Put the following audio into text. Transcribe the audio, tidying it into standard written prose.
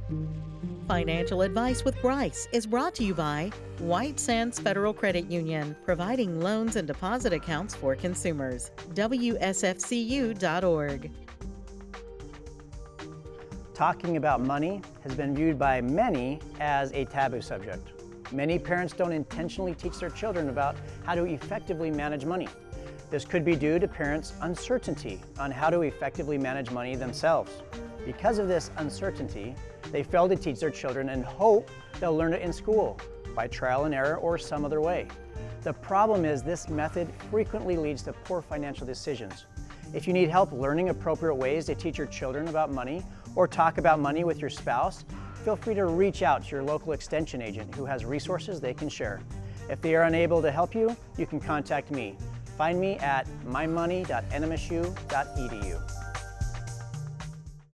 Financial Advice with Bryce is brought to you by White Sands Federal Credit Union, providing loans and deposit accounts for consumers. WSFCU.org. Talking about money has been viewed by many as a taboo subject. Many parents don't intentionally teach their children about how to effectively manage money. This could be due to parents' uncertainty on how to effectively manage money themselves. Because of this uncertainty, they fail to teach their children and hope they'll learn it in school, by trial and error or some other way. The problem is this method frequently leads to poor financial decisions. If you need help learning appropriate ways to teach your children about money or talk about money with your spouse, feel free to reach out to your local extension agent who has resources they can share. If they are unable to help you, you can contact me. Find me at mymoney.nmsu.edu.